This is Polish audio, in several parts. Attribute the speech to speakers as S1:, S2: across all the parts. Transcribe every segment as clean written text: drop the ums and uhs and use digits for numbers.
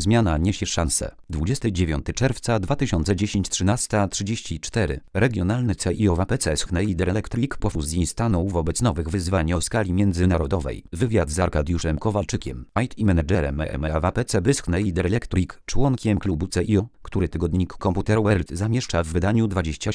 S1: Zmiana niesie szansę. 29 czerwca 2010 13:34. Regionalny CIO w APC Schneider Electric po fuzji stanął wobec nowych wyzwań o skali międzynarodowej. Wywiad z Arkadiuszem Kowalczykiem, IT menedżerem EMEA w APC Schneider Electric, członkiem klubu CIO, który tygodnik Computer World zamieszcza w wydaniu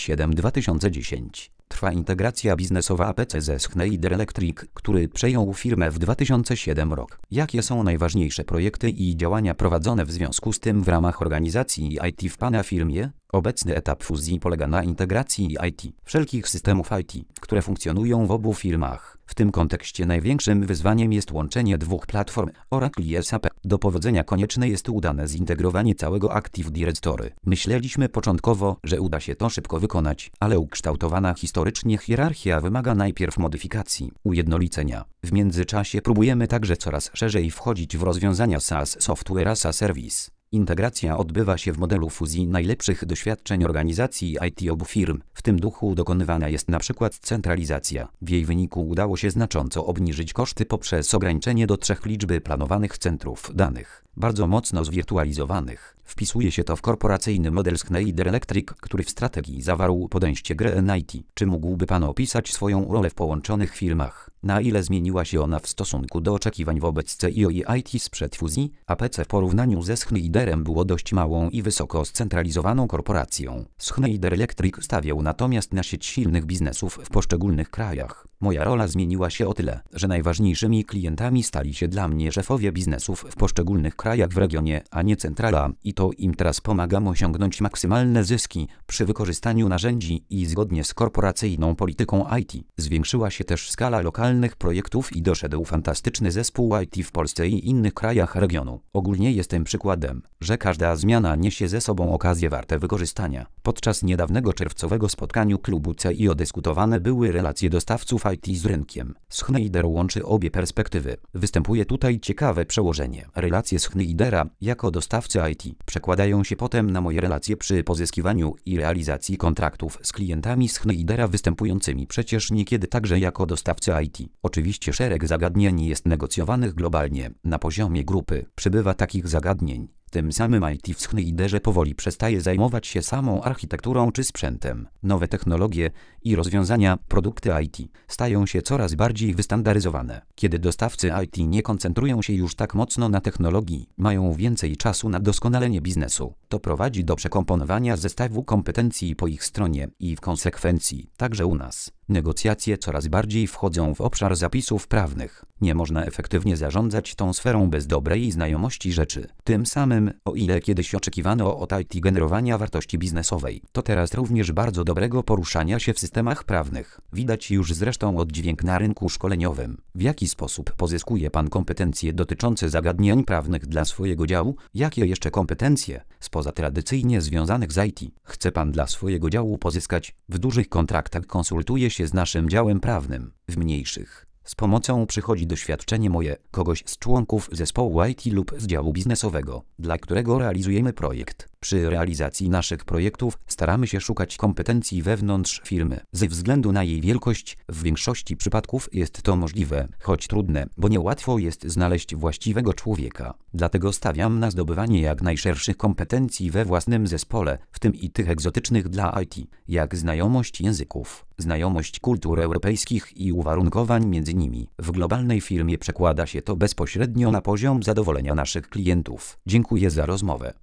S1: 27/2010. Trwa integracja biznesowa APC ze Schneider Electric, który przejął firmę w 2007 rok. Jakie są najważniejsze projekty i działania prowadzone w związku z tym w ramach organizacji IT w Pana firmie? Obecny etap fuzji polega na integracji IT, wszelkich systemów IT, które funkcjonują w obu firmach. W tym kontekście największym wyzwaniem jest łączenie dwóch platform Oracle i SAP. Do powodzenia konieczne jest udane zintegrowanie całego Active Directory. Myśleliśmy początkowo, że uda się to szybko wykonać, ale ukształtowana historycznie hierarchia wymaga najpierw modyfikacji, ujednolicenia. W międzyczasie próbujemy także coraz szerzej wchodzić w rozwiązania SaaS, Software as a Service. Integracja odbywa się w modelu fuzji najlepszych doświadczeń organizacji IT obu firm. W tym duchu dokonywana jest na przykład centralizacja. W jej wyniku udało się znacząco obniżyć koszty poprzez ograniczenie do 3 liczby planowanych centrów danych, bardzo mocno zwirtualizowanych. Wpisuje się to w korporacyjny model Schneider Electric, który w strategii zawarł podejście GreenIT. Czy mógłby Pan opisać swoją rolę w połączonych firmach? Na ile zmieniła się ona w stosunku do oczekiwań wobec CIO i IT sprzed fuzji? APC w porównaniu ze Schneiderem było dość małą i wysoko scentralizowaną korporacją. Schneider Electric stawiał natomiast na sieć silnych biznesów w poszczególnych krajach. Moja rola zmieniła się o tyle, że najważniejszymi klientami stali się dla mnie szefowie biznesów w poszczególnych krajach w regionie, a nie centrala, i to im teraz pomagam osiągnąć maksymalne zyski przy wykorzystaniu narzędzi i zgodnie z korporacyjną polityką IT. Zwiększyła się też skala lokalnych projektów i doszedł fantastyczny zespół IT w Polsce i innych krajach regionu. Ogólnie jestem przykładem, że każda zmiana niesie ze sobą okazje warte wykorzystania. Podczas niedawnego czerwcowego spotkania klubu CIO dyskutowane były relacje dostawców IT z rynkiem. Schneider łączy obie perspektywy. Występuje tutaj ciekawe przełożenie. Relacje Schneidera jako dostawcy IT przekładają się potem na moje relacje przy pozyskiwaniu i realizacji kontraktów z klientami Schneidera występującymi przecież niekiedy także jako dostawcy IT. Oczywiście szereg zagadnień jest negocjowanych globalnie, na poziomie grupy. Przybywa takich zagadnień. Tym samym IT w Schneiderze powoli przestaje zajmować się samą architekturą czy sprzętem. Nowe technologie i rozwiązania, produkty IT stają się coraz bardziej wystandaryzowane. Kiedy dostawcy IT nie koncentrują się już tak mocno na technologii, mają więcej czasu na doskonalenie biznesu. To prowadzi do przekomponowania zestawu kompetencji po ich stronie i w konsekwencji także u nas. Negocjacje coraz bardziej wchodzą w obszar zapisów prawnych. Nie można efektywnie zarządzać tą sferą bez dobrej znajomości rzeczy. Tym samym, o ile kiedyś oczekiwano od IT generowania wartości biznesowej, to teraz również bardzo dobrego poruszania się w systemach prawnych. Widać już zresztą oddźwięk na rynku szkoleniowym. W jaki sposób pozyskuje Pan kompetencje dotyczące zagadnień prawnych dla swojego działu? Jakie jeszcze kompetencje, spoza tradycyjnie związanych z IT, chce Pan dla swojego działu pozyskać? W dużych kontraktach konsultuje się z naszym działem prawnym, w mniejszych z pomocą przychodzi doświadczenie moje, kogoś z członków zespołu IT lub z działu biznesowego, dla którego realizujemy projekt. Przy realizacji naszych projektów staramy się szukać kompetencji wewnątrz firmy. Ze względu na jej wielkość, w większości przypadków jest to możliwe, choć trudne, bo niełatwo jest znaleźć właściwego człowieka. Dlatego stawiam na zdobywanie jak najszerszych kompetencji we własnym zespole, w tym i tych egzotycznych dla IT, jak znajomość języków, znajomość kultur europejskich i uwarunkowań między nimi. W globalnej firmie przekłada się to bezpośrednio na poziom zadowolenia naszych klientów. Dziękuję za rozmowę.